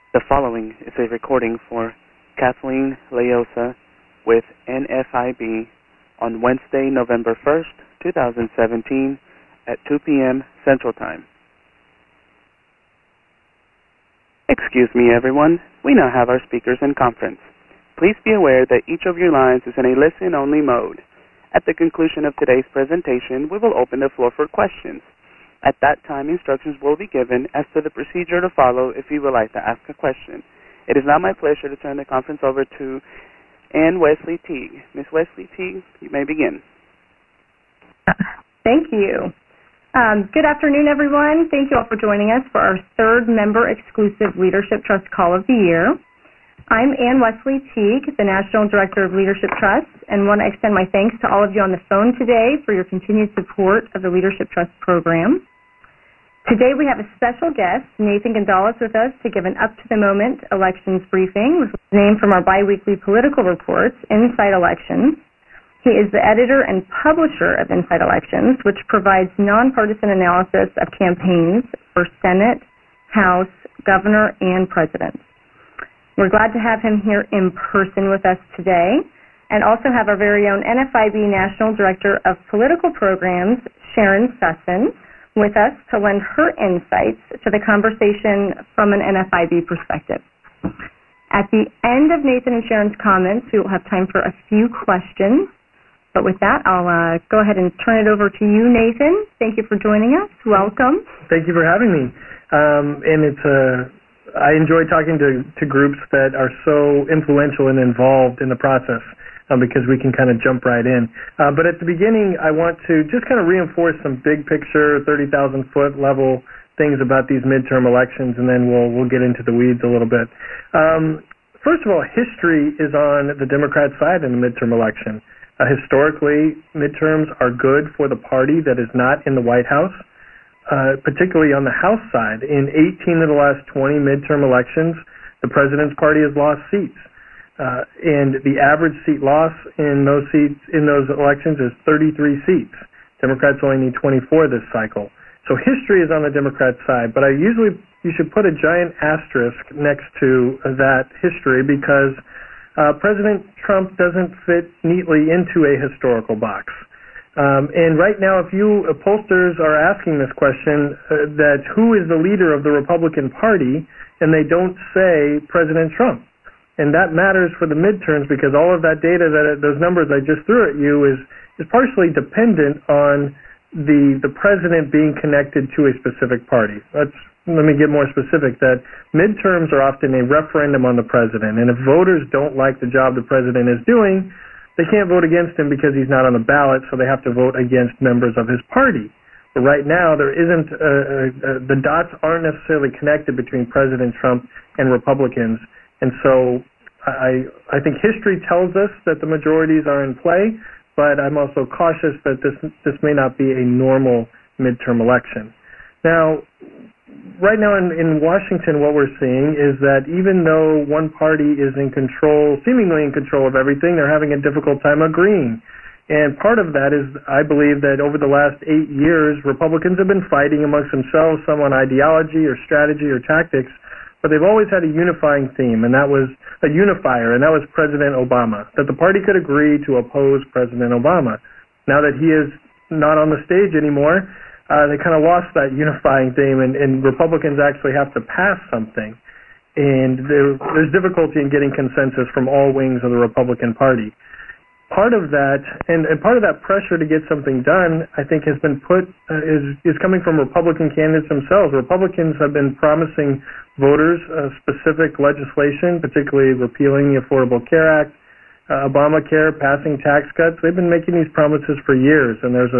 The following is a recording for Kathleen Leosa with NFIB on Wednesday, November 1st, 2017 at 2 p.m. Central Time. Excuse me, everyone. We now have our speakers in conference. Please be aware that each of your lines is in a listen-only mode. At the conclusion of today's presentation, we will open the floor for questions. At that time, instructions will be given as to the procedure to follow if you would like to ask a question. It is now my pleasure to turn the conference over to Ann Wesley Teague. Ms. Wesley Teague, you may begin. Thank you. Good afternoon, everyone. Thank you all for joining us for our third member-exclusive Leadership Trust Call of the Year. I'm Ann Wesley Teague, the National Director of Leadership Trust, and want to extend my thanks to all of you on the phone today for your continued support of the Leadership Trust program. Today we have a special guest, Nathan Gonzalez, with us to give an up-to-the-moment elections briefing, which is named from our biweekly political reports, Inside Elections. He is the editor and publisher of Inside Elections, which provides nonpartisan analysis of campaigns for Senate, House, Governor, and President. We're glad to have him here in person with us today, and also have our very own NFIB National Director of Political Programs, Sharon Sussin, with us to lend her insights to the conversation from an NFIB perspective. At the end of Nathan and Sharon's comments, we will have time for a few questions. But with that, I'll go ahead and turn it over to you, Nathan. Thank you for joining us. Welcome. Thank you for having me. I enjoy talking to groups that are so influential and involved in the process. Because we can kind of jump right in. But at the beginning, I want to just kind of reinforce some big picture, 30,000-foot level things about these midterm elections, and then we'll get into the weeds a little bit. First of all, history is on the Democrat side in the midterm election. Historically, midterms are good for the party that is not in the White House, particularly on the House side. In 18 of the last 20 midterm elections, the president's party has lost seats. And the average seat loss in those elections is 33 seats. Democrats only need 24 this cycle. So history is on the Democrat side, but you should put a giant asterisk next to that history because President Trump doesn't fit neatly into a historical box. And right now, if pollsters are asking this question, that who is the leader of the Republican Party, and they don't say President Trump. And that matters for the midterms because all of that data, those numbers I just threw at you, is partially dependent on the president being connected to a specific party. Let me get more specific. That midterms are often a referendum on the president, and if voters don't like the job the president is doing, they can't vote against him because he's not on the ballot, so they have to vote against members of his party. But right now, there isn't the dots aren't necessarily connected between President Trump and Republicans. And so I think history tells us that the majorities are in play, but I'm also cautious that this may not be a normal midterm election. Now, right now in Washington, what we're seeing is that even though one party is seemingly in control of everything, they're having a difficult time agreeing. And part of that is, I believe that over the last 8 years, Republicans have been fighting amongst themselves, some on ideology or strategy or tactics, but they've always had a unifying theme, and that was a unifier, and that was President Obama, that the party could agree to oppose President Obama. Now that he is not on the stage anymore, they kind of lost that unifying theme, and Republicans actually have to pass something. And there's difficulty in getting consensus from all wings of the Republican Party. Part of that, and part of that pressure to get something done, I think, has been is coming from Republican candidates themselves. Republicans have been promising voters specific legislation, particularly repealing the Affordable Care Act, Obamacare, passing tax cuts. They've been making these promises for years, and there's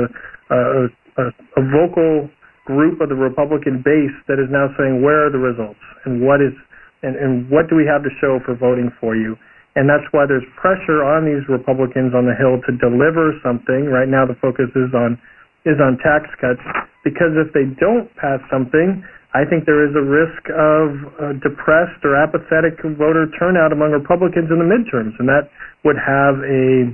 a vocal group of the Republican base that is now saying, where are the results, and what do we have to show for voting for you? And that's why there's pressure on these Republicans on the Hill to deliver something. Right now the focus is on tax cuts, because if they don't pass something, I think there is a risk of depressed or apathetic voter turnout among Republicans in the midterms, and that would have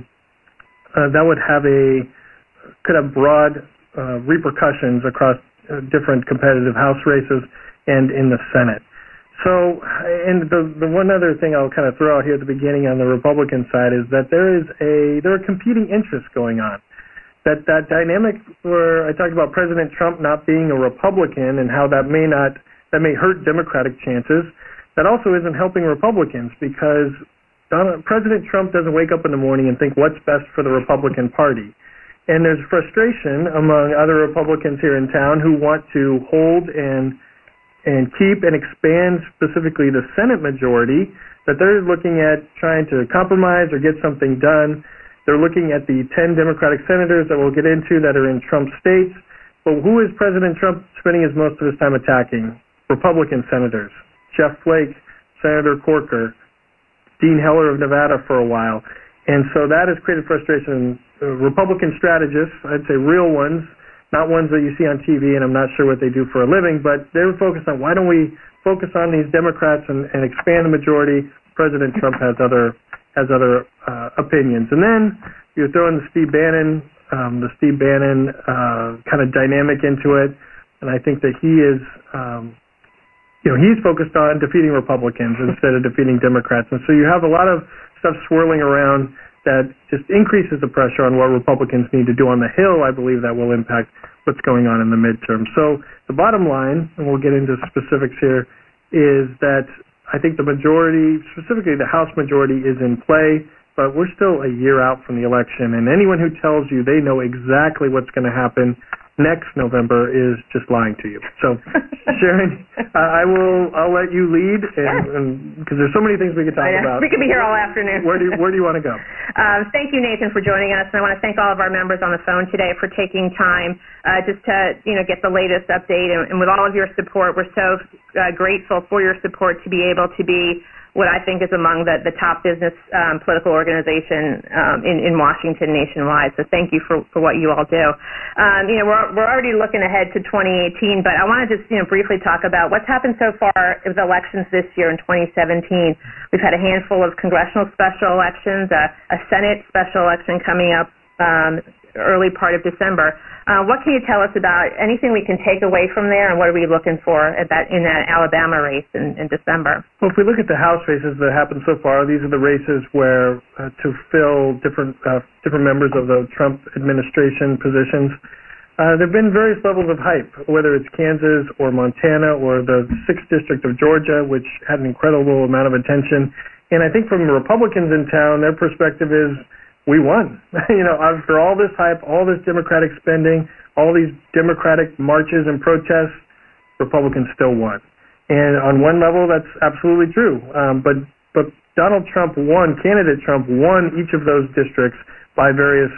could have broad repercussions across different competitive House races and in the Senate. So, and the one other thing I'll kind of throw out here at the beginning on the Republican side is that there are competing interests going on. That dynamic where I talked about President Trump not being a Republican and how that may hurt Democratic chances, that also isn't helping Republicans because President Trump doesn't wake up in the morning and think what's best for the Republican Party. And there's frustration among other Republicans here in town who want to hold and keep and expand specifically the Senate majority, that they're looking at trying to compromise or get something done. They're looking at the 10 Democratic senators that we'll get into that are in Trump states. But who is President Trump spending most of his time attacking? Republican senators. Jeff Flake, Senator Corker, Dean Heller of Nevada for a while. And so that has created frustration. Republican strategists, I'd say real ones, not ones that you see on TV, and I'm not sure what they do for a living, but they're focused on why don't we focus on these Democrats and expand the majority. President Trump has other opinions. And then you throw in the Steve Bannon kind of dynamic into it, and I think that he is, he's focused on defeating Republicans instead of defeating Democrats. And so you have a lot of stuff swirling around that just increases the pressure on what Republicans need to do on the Hill. I believe that will impact what's going on in the midterm. So the bottom line, and we'll get into specifics here, is that I think the majority, specifically the House majority, is in play, but we're still a year out from the election, and anyone who tells you they know exactly what's going to happen next November is just lying to you. So, Sharon, I'll let you lead, and because there's so many things we could talk about. We could be here all afternoon. Where do you want to go? Thank you, Nathan, for joining us, and I want to thank all of our members on the phone today for taking time just to get the latest update. And with all of your support, we're so grateful for your support to be able to be what I think is among the top business political organization in Washington nationwide. So thank you for what you all do. We're already looking ahead to 2018, but I want to just briefly talk about what's happened so far with elections this year in 2017. We've had a handful of congressional special elections, a Senate special election coming up early part of December. What can you tell us about anything we can take away from there, and what are we looking for in that Alabama race in December? Well, if we look at the House races that happened so far, these are the races where to fill different members of the Trump administration positions. There have been various levels of hype, whether it's Kansas or Montana or the 6th District of Georgia, which had an incredible amount of attention. And I think from the Republicans in town, their perspective is, we won. After all this hype, all this Democratic spending, all these Democratic marches and protests, Republicans still won. And on one level, that's absolutely true. But Donald Trump won, candidate Trump won each of those districts by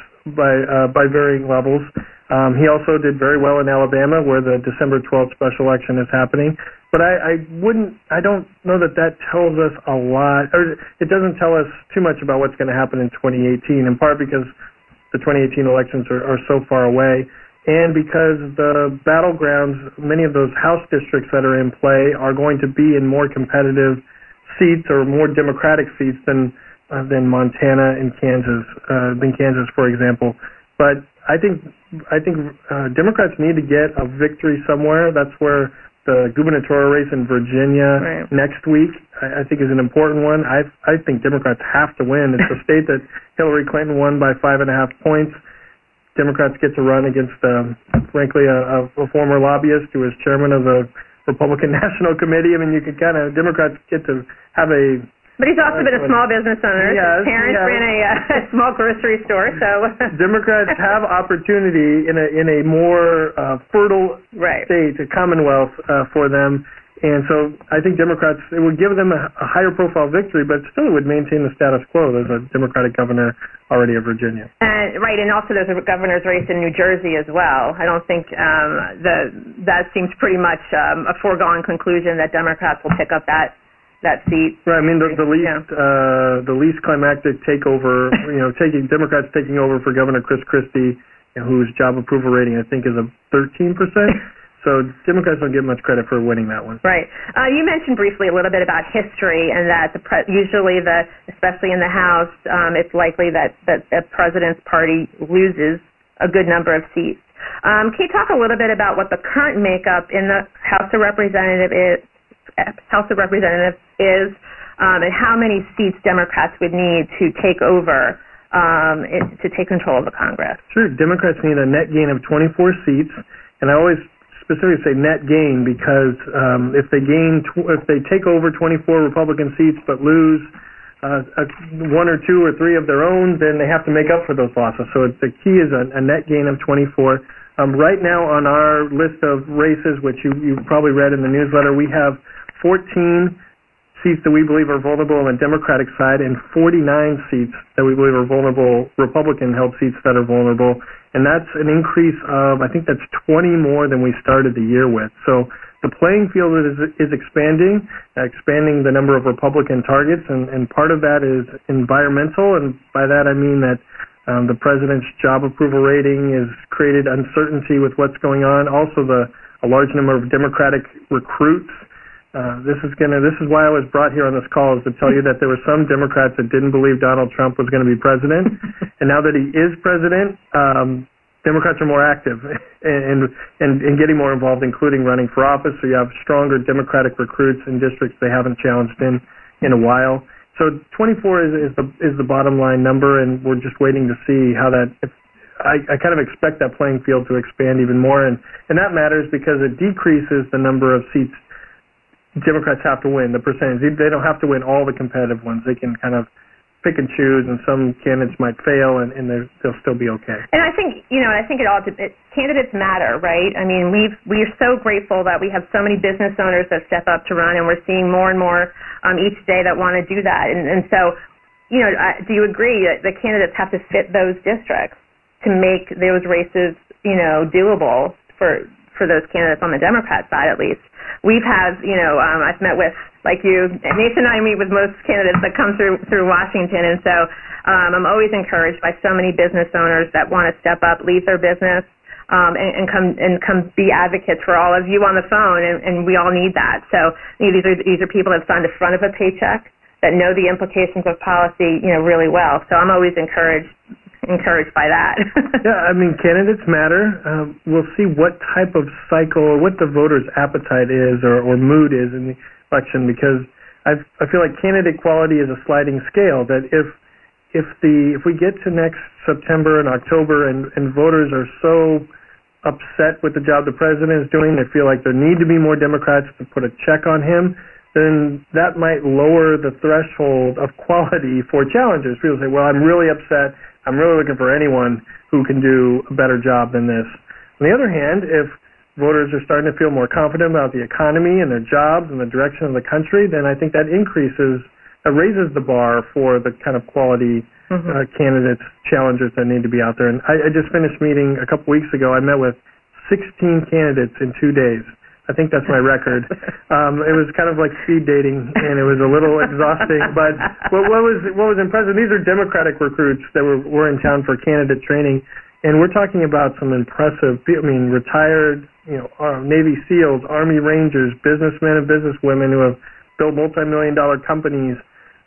varying levels. He also did very well in Alabama, where the December 12th special election is happening. But I don't know that tells us a lot, or it doesn't tell us too much about what's going to happen in 2018, in part because the 2018 elections are so far away, and because the battlegrounds, many of those House districts that are in play are going to be in more competitive seats or more Democratic seats than Montana and Kansas, for example. But I think Democrats need to get a victory somewhere. That's where the gubernatorial race in Virginia next week, I think, is an important one. I think Democrats have to win. It's a state that Hillary Clinton won by 5.5 points. Democrats get to run against, frankly, a former lobbyist who was chairman of the Republican National Committee. I mean, Democrats get to have a... But he's also been a small business owner. Yes, his parents ran a small grocery store, so... Democrats have opportunity in a more fertile state, a commonwealth for them. And so I think Democrats, it would give them a higher profile victory, but still it would maintain the status quo. There's a Democratic governor already of Virginia. And also there's a governor's race in New Jersey as well. I don't think that seems pretty much a foregone conclusion that Democrats will pick up that seat. Right. I mean, the least climactic takeover, Democrats taking over for Governor Chris Christie, whose job approval rating I think is a 13%. So Democrats don't get much credit for winning that one. Right. You mentioned briefly a little bit about history, and that usually, especially in the House, it's likely that the president's party loses a good number of seats. Can you talk a little bit about what the current makeup in the House of Representatives House of Representatives is, and how many seats Democrats would need to take over, to take control of the Congress. Sure. Democrats need a net gain of 24 seats, and I always specifically say net gain because if they take over 24 Republican seats but lose one or two or three of their own, then they have to make up for those losses. So the key is a net gain of 24. Right now on our list of races, which you probably read in the newsletter, we have 14 seats that we believe are vulnerable on the Democratic side and 49 seats that we believe are vulnerable, Republican-held seats that are vulnerable. And that's an increase of, I think that's 20 more than we started the year with. So the playing field is expanding the number of Republican targets, and part of that is environmental, and by that I mean that the president's job approval rating has created uncertainty with what's going on. Also, a large number of Democratic recruits. This is why I was brought here on this call, is to tell you that there were some Democrats that didn't believe Donald Trump was going to be president, and now that he is president, Democrats are more active and getting more involved, including running for office. So you have stronger Democratic recruits in districts they haven't challenged in a while. So 24 is the bottom line number, and we're just waiting to see how that. I kind of expect that playing field to expand even more, and that matters because it decreases the number of seats Democrats have to win, the percentage. They don't have to win all the competitive ones. They can kind of pick and choose, and some candidates might fail, and they'll still be okay. And I think, candidates matter, right? I mean, we're so grateful that we have so many business owners that step up to run, and we're seeing more and more each day that want to do that. And so, do you agree that the candidates have to fit those districts to make those races, doable for those candidates on the Democrat side, at least? We've had, I've met with, like you, Nathan and I meet with most candidates that come through Washington, and so I'm always encouraged by so many business owners that want to step up, leave their business, and come be advocates for all of you on the phone, and we all need that. So these are people that have signed the front of a paycheck, that know the implications of policy, really well. So I'm always encouraged by that. Yeah, I mean, candidates matter. We'll see what type of cycle or what the voters' appetite is or mood is in the election, because I feel like candidate quality is a sliding scale, that if we get to next September and October and voters are so upset with the job the president is doing, they feel like there need to be more Democrats to put a check on him, then that might lower the threshold of quality for challengers. People say, well, I'm really upset. I'm really looking for anyone who can do a better job than this. On the other hand, if voters are starting to feel more confident about the economy and their jobs and the direction of the country, then I think that raises the bar for the kind of quality candidates, challengers that need to be out there. And I just finished meeting a couple weeks ago. I met with 16 candidates in 2 days. I think that's my record. It was kind of like speed dating, and it was a little exhausting. But what was impressive, these are Democratic recruits that were in town for candidate training, and we're talking about some impressive, retired, Navy SEALs, Army Rangers, businessmen and businesswomen who have built multi-million-dollar companies,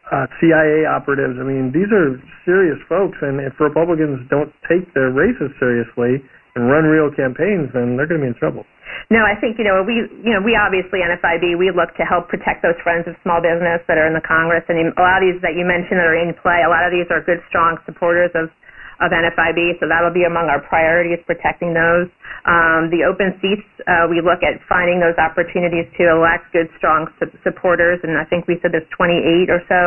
CIA operatives. I mean, these are serious folks, and if Republicans don't take their races seriously and run real campaigns, then they're going to be in trouble. No, I think, we obviously, NFIB, we look to help protect those friends of small business that are in the Congress. And a lot of these that you mentioned that are in play, a lot of these are good, strong supporters of NFIB, so that'll be among our priorities, protecting those. The open seats, we look at finding those opportunities to elect good, strong supporters, and I think we said there's 28 or so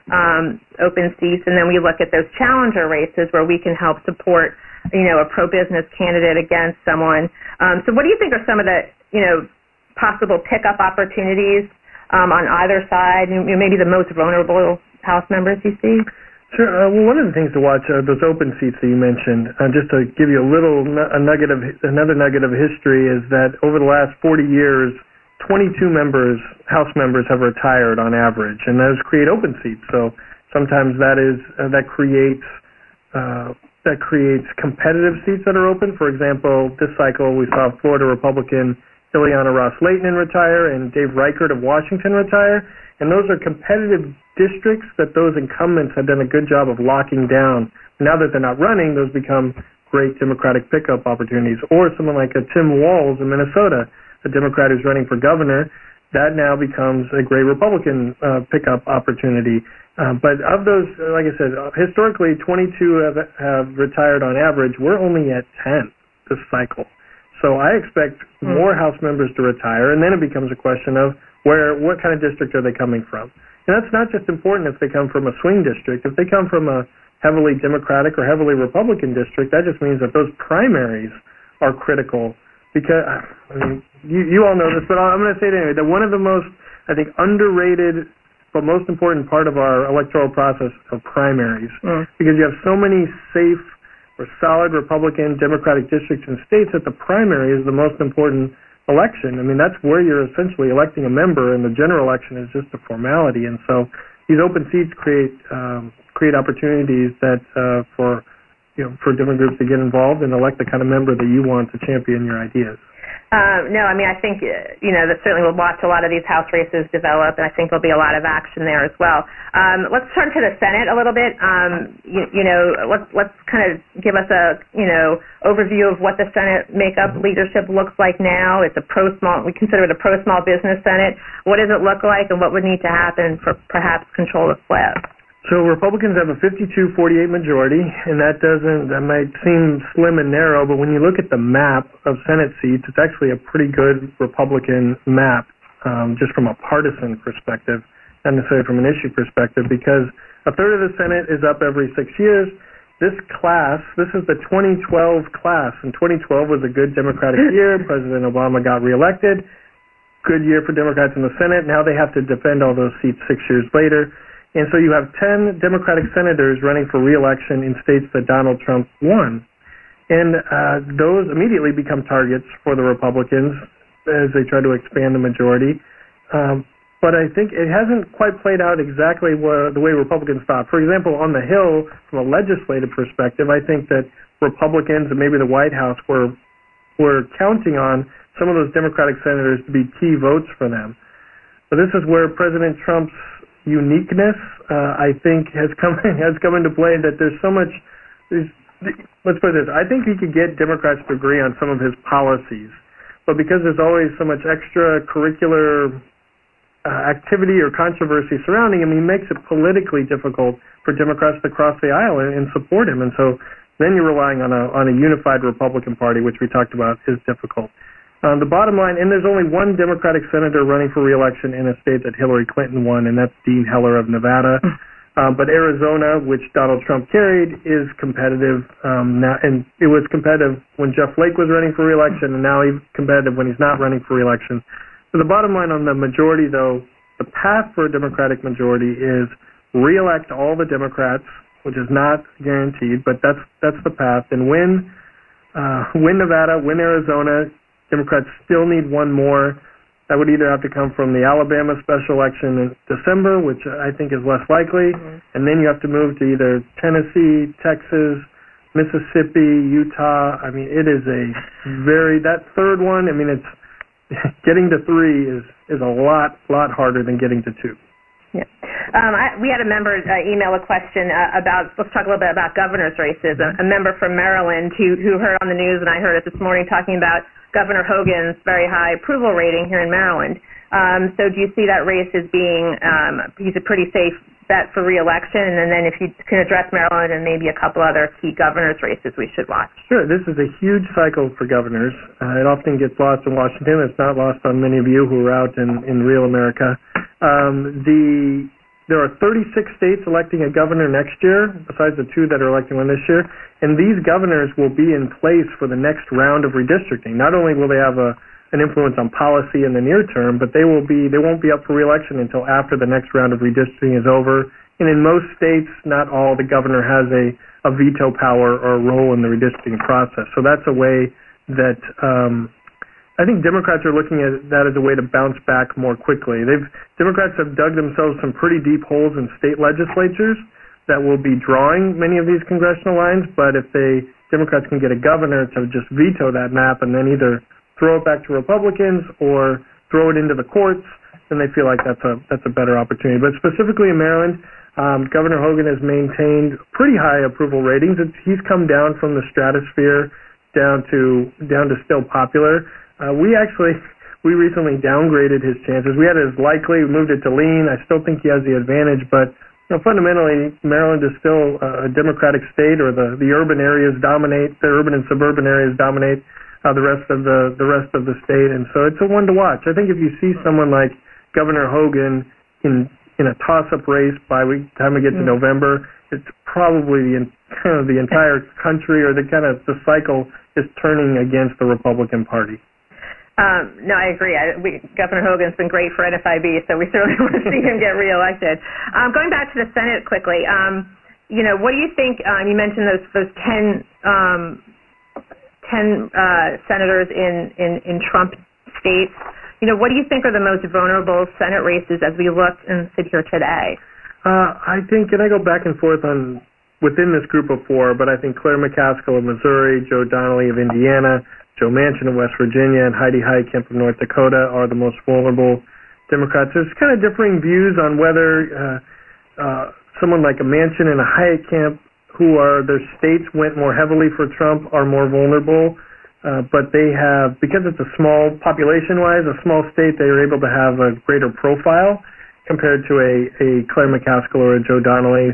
open seats. And then we look at those challenger races where we can help support a pro-business candidate against someone. So what do you think are some of the, possible pickup opportunities on either side, maybe the most vulnerable House members you see? Sure. Well, one of the things to watch are those open seats that you mentioned. Just to give you another nugget of history is that over the last 40 years, 22 House members have retired on average, and those create open seats. So sometimes that creates competitive seats that are open. For example, this cycle we saw Florida Republican Ileana Ros-Lehtinen retire and Dave Reichert of Washington retire, and those are competitive districts that those incumbents have done a good job of locking down. Now that they're not running, those become great Democratic pickup opportunities. Or someone like a Tim Walz in Minnesota, a Democrat who's running for governor. that now becomes a great Republican pickup opportunity. But of those, like I said, historically 22 have retired on average. We're only at 10 this cycle. So I expect more House members to retire, and then it becomes a question of what kind of district are they coming from. And that's not just important if they come from a swing district. If they come from a heavily Democratic or heavily Republican district, that just means that those primaries are critical. Because, I mean, you all know this, but I'm going to say it anyway, that one of the most, I think, underrated but most important part of our electoral process are primaries. Because you have so many safe or solid Republican, Democratic districts and states that the primary is the most important election. I mean, that's where you're essentially electing a member, and the general election is just a formality. And so these open seats create opportunities that for different groups to get involved and elect the kind of member that you want to champion your ideas. No, I mean, I think, that certainly we'll watch a lot of these House races develop, and I think there'll be a lot of action there as well. Let's turn to the Senate a little bit. Let's kind of give us a, overview of what the Senate makeup leadership looks like now. It's we consider it a pro-small business Senate. What does it look like, and what would need to happen for perhaps control of SLAB? So Republicans have a 52-48 majority, and that might seem slim and narrow, but when you look at the map of Senate seats, it's actually a pretty good Republican map, just from a partisan perspective, not necessarily from an issue perspective, because a third of the Senate is up every 6 years. This is the 2012 class, and 2012 was a good Democratic year. President Obama got reelected. Good year for Democrats in the Senate. Now they have to defend all those seats 6 years later. And so you have 10 Democratic senators running for re-election in states that Donald Trump won. And those immediately become targets for the Republicans as they try to expand the majority. But I think it hasn't quite played out exactly the way Republicans thought. For example, on the Hill, from a legislative perspective, I think that Republicans and maybe the White House were counting on some of those Democratic senators to be key votes for them. But this is where President Trump's uniqueness, I think, has come into play, that there's so much. Let's put it this: I think he could get Democrats to agree on some of his policies, but because there's always so much extracurricular activity or controversy surrounding him, he makes it politically difficult for Democrats to cross the aisle and support him. And so then you're relying on a unified Republican Party, which we talked about is difficult. The bottom line, and there's only one Democratic senator running for re-election in a state that Hillary Clinton won, and that's Dean Heller of Nevada. But Arizona, which Donald Trump carried, is competitive now, and it was competitive when Jeff Flake was running for re-election, and now he's competitive when he's not running for re-election. So the bottom line on the majority, though, the path for a Democratic majority is re-elect all the Democrats, which is not guaranteed, but that's the path, and win Nevada, win Arizona. Democrats still need one more. That would either have to come from the Alabama special election in December, which I think is less likely, and then you have to move to either Tennessee, Texas, Mississippi, Utah. I mean, it is that third one, I mean, it's getting to 3 is a lot harder than getting to 2. Yeah. We had a member email a question let's talk a little bit about governor's races. A member from Maryland who heard on the news, and I heard it this morning, talking about Governor Hogan's very high approval rating here in Maryland. So do you see that race as being, he's a pretty safe bet for re-election? And then if you can address Maryland and maybe a couple other key governor's races we should watch. Sure. This is a huge cycle for governors. It often gets lost in Washington. It's not lost on many of you who are out in real America. There are 36 states electing a governor next year, besides the 2 that are electing one this year, and these governors will be in place for the next round of redistricting. Not only will they have an influence on policy in the near term, but they won't be up for re-election until after the next round of redistricting is over. And in most states, not all, the governor has a veto power or a role in the redistricting process. So that's a way that I think Democrats are looking at that as a way to bounce back more quickly. Democrats have dug themselves some pretty deep holes in state legislatures that will be drawing many of these congressional lines, but if Democrats can get a governor to just veto that map and then either throw it back to Republicans or throw it into the courts, then they feel like that's a better opportunity. But specifically in Maryland, Governor Hogan has maintained pretty high approval ratings. He's come down from the stratosphere down to still popular. We we recently downgraded his chances. We had it as likely, we moved it to lean. I still think he has the advantage, but fundamentally, Maryland is still a Democratic state, or the urban areas dominate, the urban and suburban areas dominate the rest of the state, and so it's a one to watch. I think if you see someone like Governor Hogan in a toss-up race by the time we get to November, it's probably the entire country, or the cycle is turning against the Republican Party. No, I agree. Governor Hogan's been great for NFIB, so we certainly want to see him get reelected. Going back to the Senate quickly, what do you think? You mentioned those 10 senators in Trump states. What do you think are the most vulnerable Senate races as we look and sit here today? I think, and I go back and forth within this group of four, but I think Claire McCaskill of Missouri, Joe Donnelly of Indiana, Joe Manchin of West Virginia, and Heidi Heitkamp of North Dakota are the most vulnerable Democrats. There's kind of differing views on whether someone like a Manchin and a Heitkamp, who their states went more heavily for Trump, are more vulnerable. But they have, because it's a small population-wise, a small state, they are able to have a greater profile compared to a Claire McCaskill or a Joe Donnelly.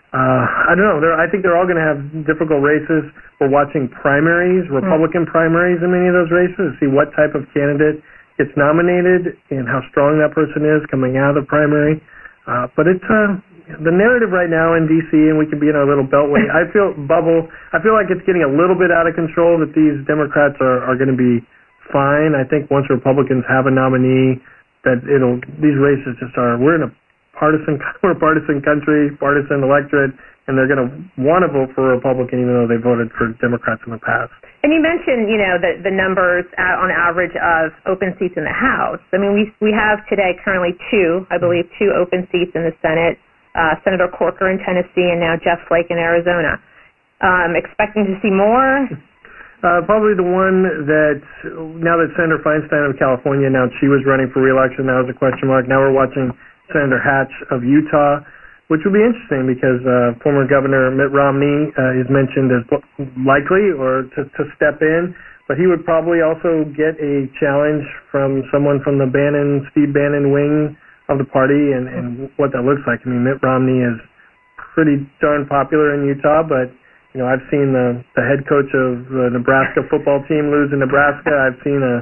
I don't know. I think they're all going to have difficult races. We're watching primaries, Republican primaries in many of those races, to see what type of candidate gets nominated and how strong that person is coming out of the primary. But it's the narrative right now in D.C., and we can be in our little beltway. I feel like it's getting a little bit out of control, that these Democrats are going to be fine. I think once Republicans have a nominee, that these races just are. We're a partisan country, partisan electorate, and they're going to want to vote for a Republican even though they voted for Democrats in the past. And you mentioned, the numbers on average of open seats in the House. I mean, we have today currently two open seats in the Senate. Senator Corker in Tennessee, and now Jeff Flake in Arizona. Expecting to see more? Probably the one that, now that Senator Feinstein of California announced she was running for re-election, that was a question mark. Now we're watching Senator Hatch of Utah, which will be interesting because former Governor Mitt Romney is mentioned as likely or to step in, but he would probably also get a challenge from someone from the Steve Bannon wing of the party, and what that looks like. I mean, Mitt Romney is pretty darn popular in Utah, but I've seen the head coach of the Nebraska football team lose in Nebraska. I've seen a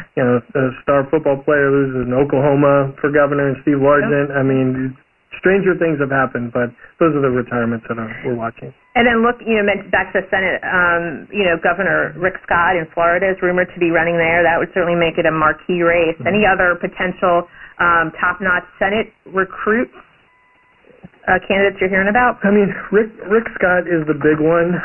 star football player lose in Oklahoma for governor, and Steve Largent. I mean, stranger things have happened, but those are the retirements that we're watching. And then back to the Senate, Governor Rick Scott in Florida is rumored to be running there. That would certainly make it a marquee race. Mm-hmm. Any other potential top-notch Senate recruits, candidates you're hearing about? I mean, Rick Scott is the big one.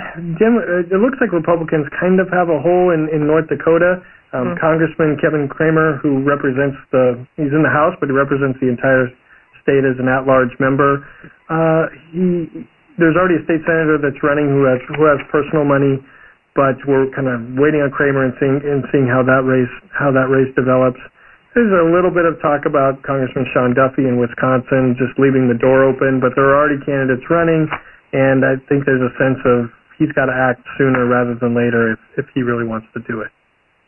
It looks like Republicans kind of have a hole in North Dakota. Congressman Kevin Cramer, who he's in the House, but he represents the entire state as an at-large member. There's already a state senator that's running who has personal money, but we're kind of waiting on Cramer and seeing how that race develops. There's a little bit of talk about Congressman Sean Duffy in Wisconsin just leaving the door open, but there are already candidates running, and I think there's a sense of he's got to act sooner rather than later if he really wants to do it.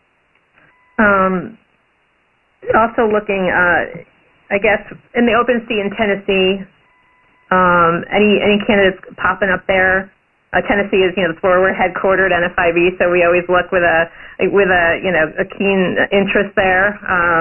Also looking, I guess, in the open seat in Tennessee, any candidates popping up there? Tennessee is, that's where we're headquartered, NFIB, so we always look with a keen interest there.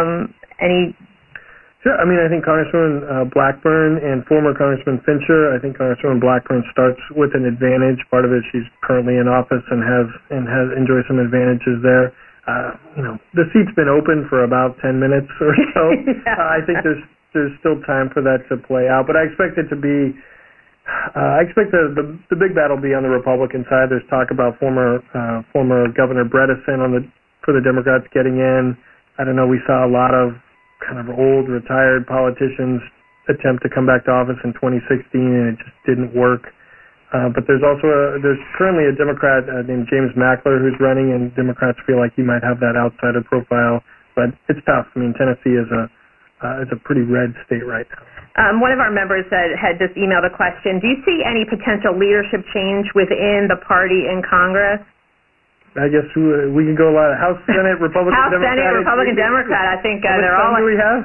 Sure. I mean, I think Congresswoman Blackburn and former Congressman Fincher. I think Congresswoman Blackburn starts with an advantage. Part of it, she's currently in office and enjoys some advantages there. The seat's been open for about 10 minutes or so. Yeah. I think there's still time for that to play out, but I expect it to be. I expect the big battle to be on the Republican side. There's talk about former Governor Bredesen for the Democrats getting in. I don't know. We saw a lot of kind of old retired politicians attempt to come back to office in 2016, and it just didn't work. But there's currently a Democrat named James Mackler who's running, and Democrats feel like he might have that outsider profile. But it's tough. I mean, Tennessee is a pretty red state right now. One of our members had just emailed a question. Do you see any potential leadership change within the party in Congress? I guess we can go a lot of House, Senate, Republican, House, Democrat. Senate, Republican, Democrat. I think they're all. How many do we have?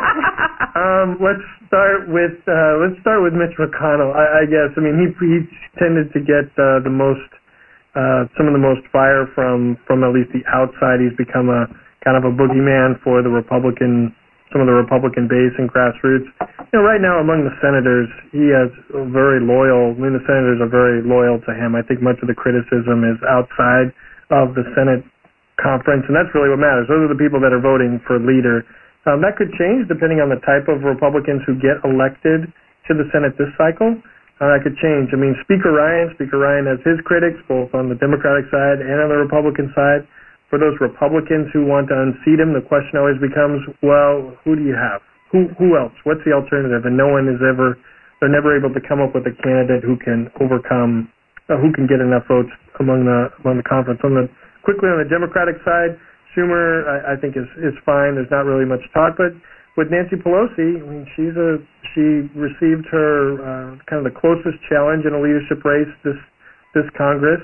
Let's start with Mitch McConnell. I guess. I mean, he tended to get the most, some of the most fire from at least the outside. He's become a kind of a boogeyman for the some of the Republican base and grassroots. Right now among the senators, he has very loyal. I mean, the senators are very loyal to him. I think much of the criticism is outside of the Senate conference, and that's really what matters. Those are the people that are voting for leader. That could change depending on the type of Republicans who get elected to the Senate this cycle. That could change. I mean, Speaker Ryan has his critics, both on the Democratic side and on the Republican side. For those Republicans who want to unseat him, the question always becomes, well, who do you have? Who else? What's the alternative? And they're never able to come up with a candidate who can overcome, who can get enough votes among the conference. Quickly on the Democratic side, Schumer, I think is fine. There's not really much talk, but with Nancy Pelosi, I mean, she received her kind of the closest challenge in a leadership race this Congress.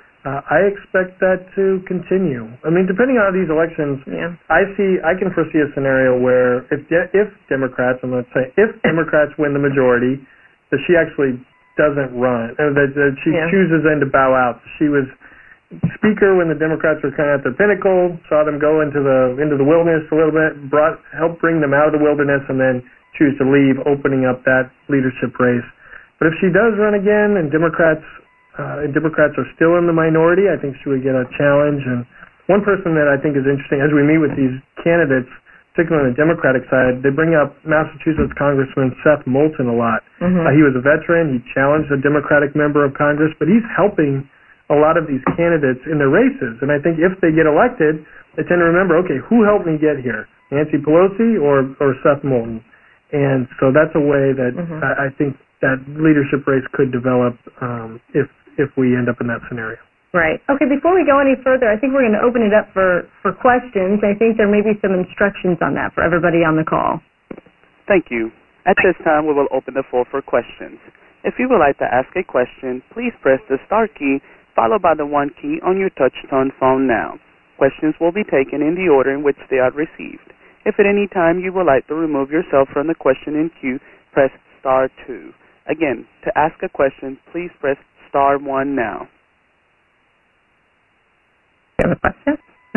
I expect that to continue. I mean, depending on these elections, I can foresee a scenario where if Democrats, if Democrats win the majority, that she actually doesn't run, that she chooses then to bow out. She was Speaker when the Democrats were kind of at their pinnacle, saw them go into the wilderness a little bit, helped bring them out of the wilderness, and then choose to leave, opening up that leadership race. But if she does run again, and Democrats are still in the minority, I think she would get a challenge. And one person that I think is interesting, as we meet with these candidates, particularly on the Democratic side, they bring up Massachusetts Congressman Seth Moulton a lot. He was a veteran. He challenged a Democratic member of Congress, but he's helping a lot of these candidates in their races. And I think if they get elected, they tend to remember, okay, who helped me get here? Nancy Pelosi or Seth Moulton? And so that's a way that I think that leadership race could develop if we end up in that scenario. Right. Okay, before we go any further, I think we're going to open it up for questions. I think there may be some instructions on that for everybody on the call. Thank you. At this time, we will open the floor for questions. If you would like to ask a question, please press the star key followed by the 1 key on your touch-tone phone now. Questions will be taken in the order in which they are received. If at any time you would like to remove yourself from the questioning queue, press star 2. Again, to ask a question, please press star 1 now. You have a question?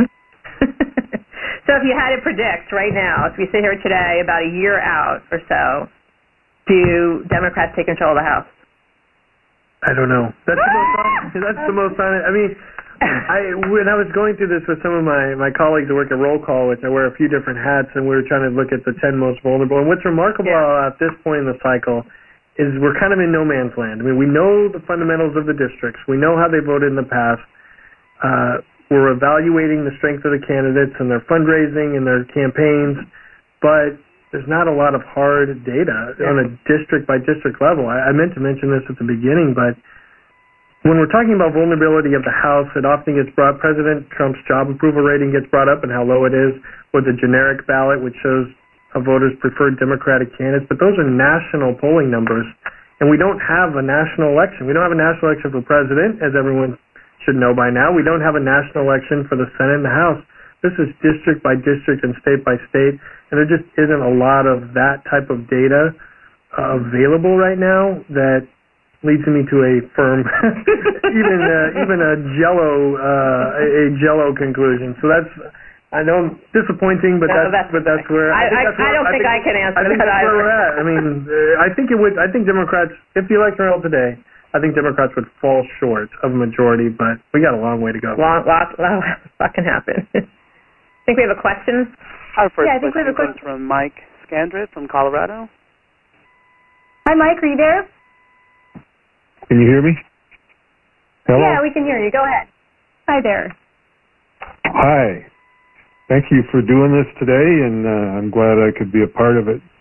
So if you had to predict right now, as we sit here today, about a year out or so, do Democrats take control of the House? I don't know. That's the most honest. I mean, when I was going through this with some of my colleagues who work at Roll Call, which I wear a few different hats, and we were trying to look at the 10 most vulnerable. And what's remarkable at this point in the cycle is we're kind of in no man's land. I mean, we know the fundamentals of the districts. We know how they voted in the past. We're evaluating the strength of the candidates and their fundraising and their campaigns, but there's not a lot of hard data on a district-by-district level. I meant to mention this at the beginning, but when we're talking about vulnerability of the House, it often gets brought, President Trump's job approval rating gets brought up and how low it is, or the generic ballot, which shows a voters preferred Democratic candidates, but those are national polling numbers, and we don't have a national election. We don't have a national election for president, as everyone should know by now. We don't have a national election for the Senate and the House. This is district by district and state by state, and there just isn't a lot of that type of data available right now that leads me to a firm, even a jello conclusion. So that's, I know, disappointing, but that's where I don't think I can answer. I think that's where we're at. I mean, I think Democrats, if the election were held today, I think Democrats would fall short of a majority, but we got a long way to go. Lot can happen. I think we have a question. Our first question comes from Mike Scandrett from Colorado. Hi, Mike. Are you there? Can you hear me? Hello? Yeah, we can hear you. Go ahead. Hi there. Hi. Thank you for doing this today, and I'm glad I could be a part of it.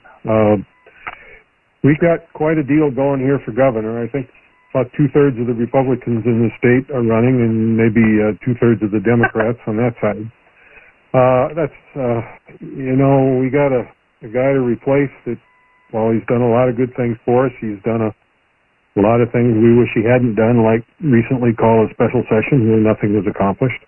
We've got quite a deal going here for governor. I think about 2/3 of the Republicans in the state are running, and maybe 2/3 of the Democrats on that side. We got a guy to replace that. Well, he's done a lot of good things for us. He's done a A lot of things we wish he hadn't done, like recently call a special session where nothing was accomplished.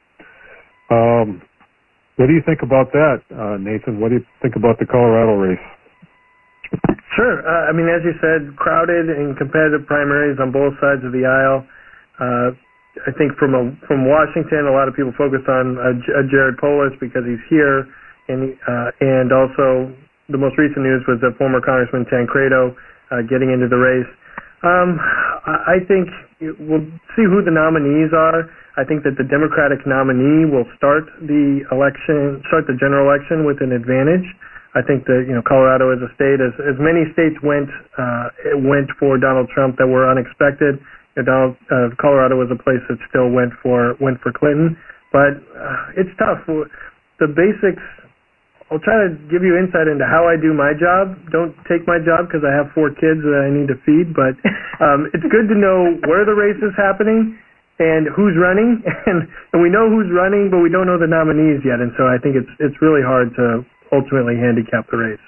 What do you think about that, Nathan? What do you think about the Colorado race? Sure. I mean, as you said, crowded and competitive primaries on both sides of the aisle. I think from Washington, a lot of people focus on Jared Polis because he's here, and also the most recent news was that former Congressman Tancredo getting into the race. I think we'll see who the nominees are. I think that the Democratic nominee will start the general election with an advantage. I think that Colorado as a state, as many states went for Donald Trump that were unexpected. Colorado was a place that still went for Clinton, but it's tough. The basics. I'll try to give you insight into how I do my job. Don't take my job because I have 4 kids that I need to feed, but it's good to know where the race is happening and who's running, and we know who's running, but we don't know the nominees yet, and so I think it's really hard to ultimately handicap the race.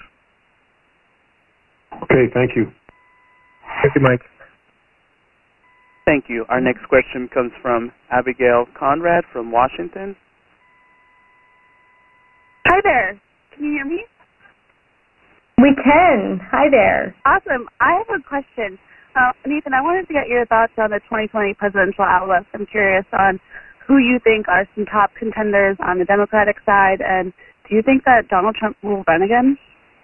Okay, thank you. Thank you, Mike. Thank you. Our next question comes from Abigail Conrad from Washington. Hi there. Can you hear me? We can. Hi there. Awesome. I have a question. Nathan, I wanted to get your thoughts on the 2020 presidential outlook. I'm curious on who you think are some top contenders on the Democratic side, and do you think that Donald Trump will run again?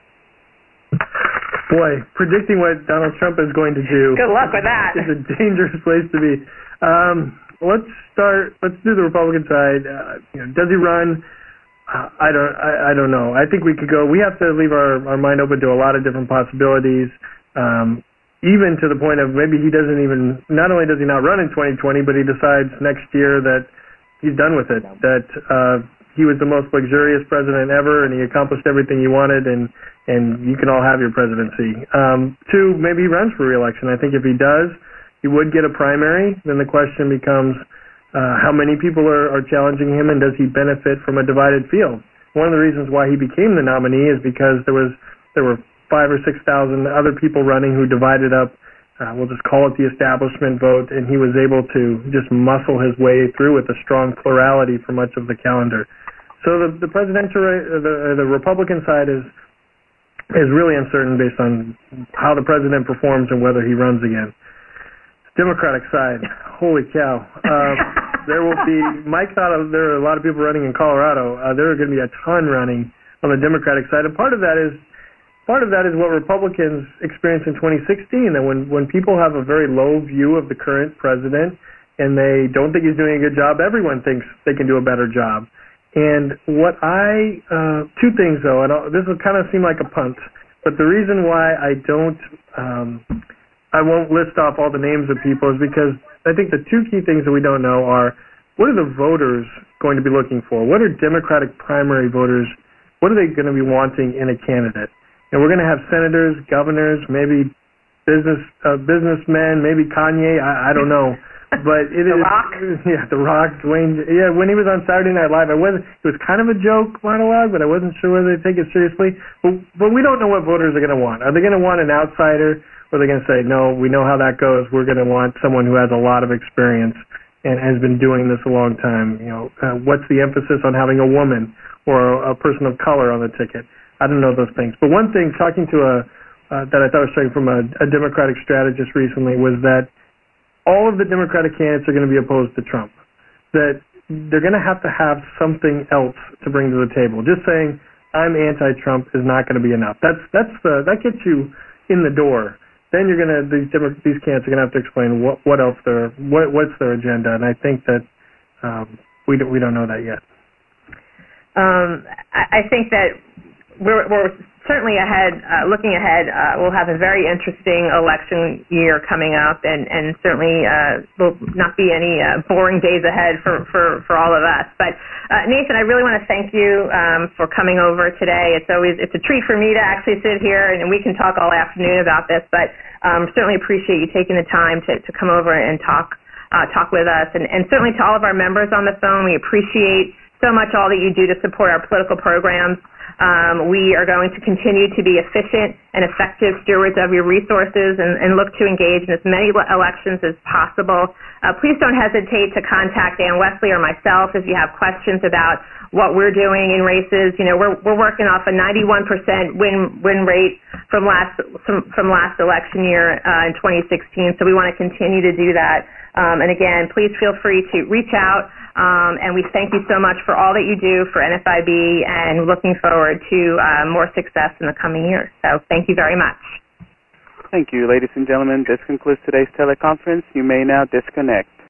Boy, predicting what Donald Trump is going to do. Good luck with that. Is a dangerous place to be. Let's do the Republican side. Does he run? I don't know. I think we could go. We have to leave our mind open to a lot of different possibilities. Even to the point of maybe he doesn't even. Not only does he not run in 2020, but he decides next year that he's done with it. That he was the most luxurious president ever, and he accomplished everything he wanted, and you can all have your presidency. 2, maybe he runs for re-election. I think if he does, he would get a primary. Then the question becomes. How many people are challenging him, and does he benefit from a divided field? One of the reasons why he became the nominee is because there were 5,000 or 6,000 other people running who divided up, we'll just call it the establishment vote, and he was able to just muscle his way through with a strong plurality for much of the calendar. So the presidential, the Republican side is really uncertain based on how the president performs and whether he runs again. Democratic side, holy cow. There will be, Mike thought there are a lot of people running in Colorado. There are going to be a ton running on the Democratic side. And part of that is what Republicans experienced in 2016, that when people have a very low view of the current president and they don't think he's doing a good job, everyone thinks they can do a better job. And two things though, and this will kind of seem like a punt, but the reason why I won't list off all the names of people is because I think the 2 key things that we don't know are, what are the voters going to be looking for? What are Democratic primary voters, what are they going to be wanting in a candidate? And we're going to have senators, governors, maybe businessmen, maybe Kanye, I don't know. But it is The Rock? Yeah, The Rock, Dwayne. Yeah, when he was on Saturday Night Live, it was kind of a joke monologue, but I wasn't sure whether they'd take it seriously. But we don't know what voters are going to want. Are they going to want an outsider? Or are they going to say, no, we know how that goes. We're going to want someone who has a lot of experience and has been doing this a long time. What's the emphasis on having a woman or a person of color on the ticket? I don't know those things. But one thing, talking to that I thought was straight from a Democratic strategist recently, was that all of the Democratic candidates are going to be opposed to Trump. That they're going to have something else to bring to the table. Just saying I'm anti-Trump is not going to be enough. That gets you in the door. Then these candidates are going to have to explain what's their agenda, and I think that we don't know that yet. I think that we're certainly looking ahead. We'll have a very interesting election year coming up, and certainly will not be any boring days ahead for all of us. But Nathan, I really want to thank you for coming over today. It's a treat for me to actually sit here, and we can talk all afternoon about this. But certainly appreciate you taking the time to come over and talk with us, and certainly to all of our members on the phone, we appreciate so much all that you do to support our political programs. We are going to continue to be efficient and effective stewards of your resources and look to engage in as many elections as possible. Please don't hesitate to contact Ann Wesley or myself if you have questions about what we're doing in races. You know, we're working off a 91% win rate from last election year in 2016, so we want to continue to do that. And again, please feel free to reach out, and we thank you so much for all that you do for NFIB, and looking forward to more success in the coming years. So thank you very much. Thank you, ladies and gentlemen. This concludes today's teleconference. You may now disconnect.